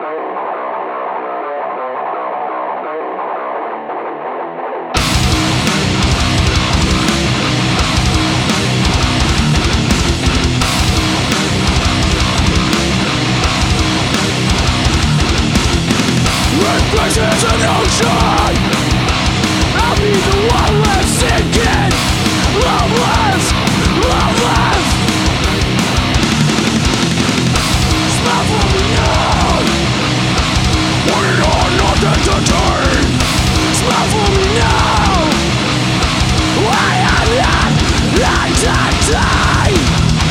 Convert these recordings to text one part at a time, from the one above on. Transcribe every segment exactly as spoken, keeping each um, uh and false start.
This is an ocean. I'll be the one left sinking. Loveless, loveless. Smile for me now. Wanting on nothing to turn. Smile for me now. Why am not, not, not, die.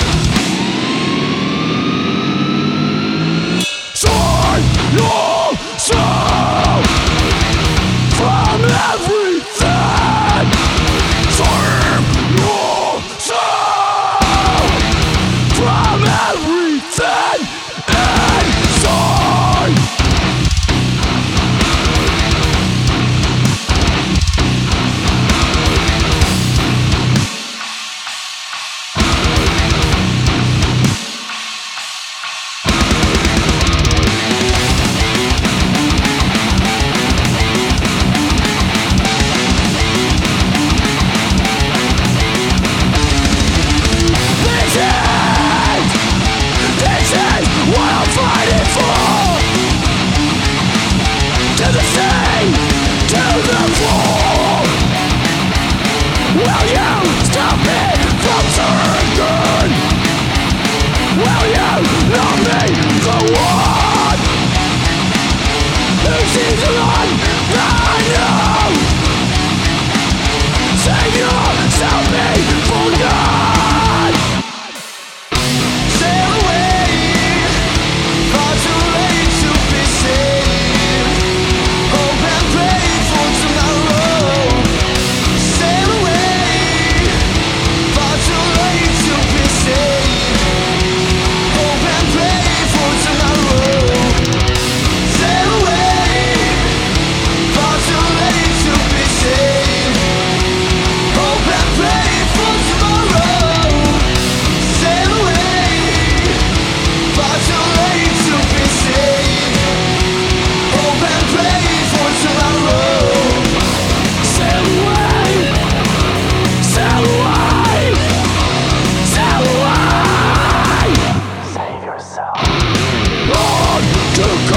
Sign your soul from everything. Turn your soul from everything inside. Will you stop me from turning? Will you not be the one who sees the light I know? Save yourself before God. Sail away, far too late to be saved. Hope and pray for tomorrow. Sail away, far too late to be saved. Hope and pray for tomorrow. Sail away, far too late to be saved. Hope and pray for tomorrow. Sail away, far too late to be saved. Hope and pray for tomorrow. Sail away, sail away, sail away. Save yourself. On to